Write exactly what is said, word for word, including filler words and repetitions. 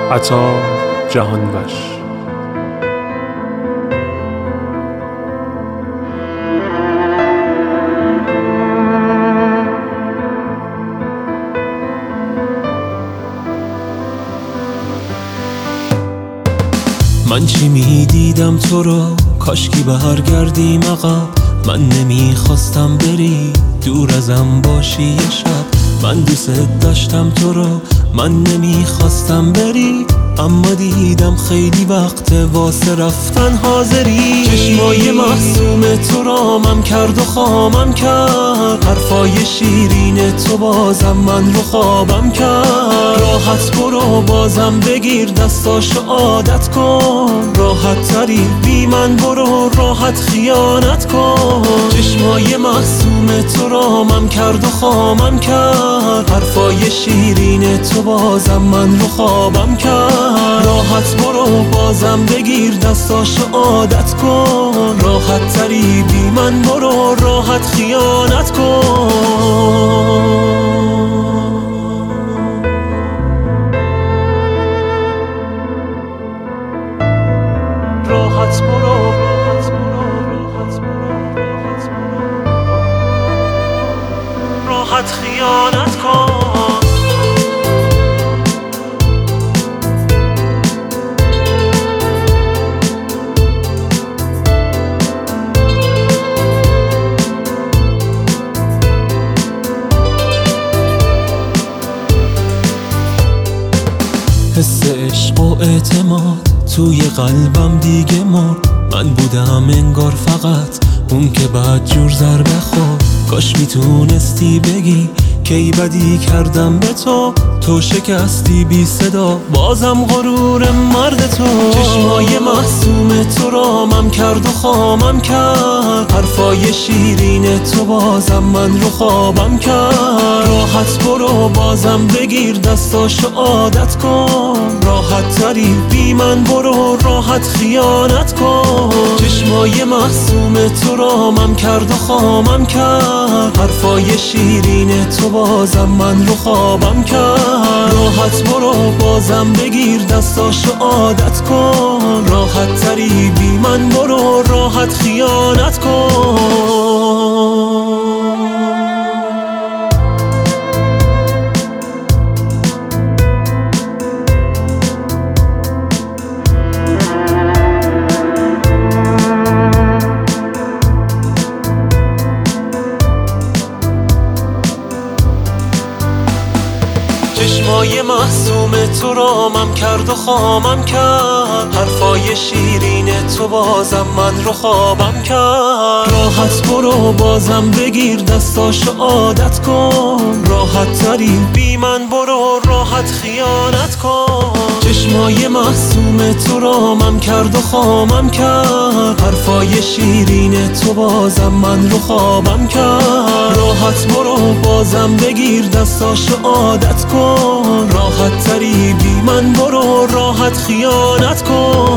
عطا جهانبخش. من چی میدیدم تو رو، کاشکی برگردیم عقب. من نمیخواستم بری، دور ازم باشی یه شب. من دوست داشتم تو رو، من نمیخواستم بری، اما دیدم خیلی وقت واسه رفتن حاضری. چشمای محسوم تو رامم کرد و خامم کرد، حرفای شیرین تو بازم من رو خوابم کرد. راحت برو بازم بگیر دستاشو عادت کن، راحت تری بی من برو راحت خیانت کن. چشمای محسوم تو رامم کرد و خامم کرد، حرفای شیرین تو بازم من رو خوابم کرد. راحت برو بازم بگیر دستاشو عادت کن، راحت تری بی من برو راحت خیانت کن. راحت برو راحت برو راحت برو راحت برو راحت خیانت کن. حس عشق و اعتماد توی قلبم دیگه مرد. من بودم انگار فقط اون که بعد جور ضربه خورد. کاش میتونستی بگی کی بدی کردم به تو، تو شکستی بی صدا بازم غرور مرد تو. چشمای محسوم تو رامم کرد و خامم کرد، حرفای شیرین تو بازم من رو خوابم کرد. راحت برو بازم بگیر دستاشو عادت کن، راحت تری بی من برو راحت خیانت کن. چشمای محسوم تو رامم کرد و خامم کرد، حرفای شیرین تو بازم من رو خوابم کرد. راحت برو بازم بگیر دستاشو عادت کن، راحت تری بی من برو راحت خیانت کن. چشمای محسوم تو رامم کرد و خامم کرد، حرفای شیرین تو بازم من رو خوابم کرد. راحت برو بازم بگیر دستاشو عادت کن، راحت تری بی من برو راحت خیانت کن. چشمای محسوم تو رامم کرد و خامم کرد، حرفای شیرین تو بازم من رو خوابم کرد. راحت برو بازم بگیر دستاشو عادت کن، راحت تری بی من برو راحت خیانت کن.